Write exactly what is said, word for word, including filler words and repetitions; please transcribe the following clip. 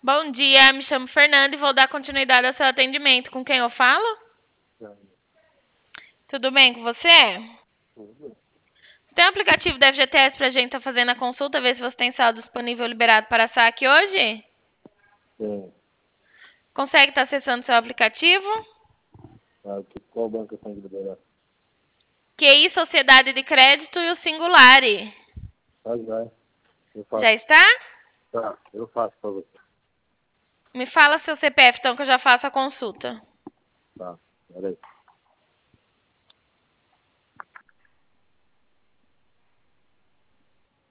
Bom dia, me chamo Fernanda e vou dar continuidade ao seu atendimento. Com quem eu falo? Tudo bem com você? Tudo. Você tem um aplicativo da F G T S pra gente estar fazendo a consulta, ver se você tem saldo disponível liberado para saque hoje? Tem. Consegue estar acessando seu aplicativo? Ah, que- qual banco eu tenho que liberar? Q I Sociedade de Crédito e o Singulari. Ah, já. Eu faço. Já está? Tá, eu faço pra você. Me fala seu C P F então que eu já faço a consulta. Tá, peraí.